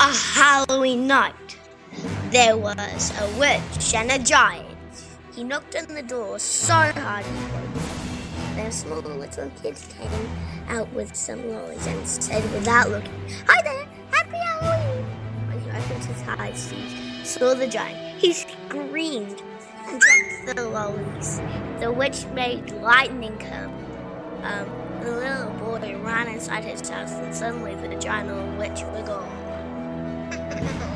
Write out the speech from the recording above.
a Halloween night. There was a witch and a giant. He knocked on the door so hard he broke it. Then small little kids came out with some lollies and said without looking, "Hi there, happy Halloween!" When he opened his eyes, he saw the giant. He screamed and dropped the lollies. The witch made lightning come. The little boy ran inside his house and suddenly the giant and the witch were gone.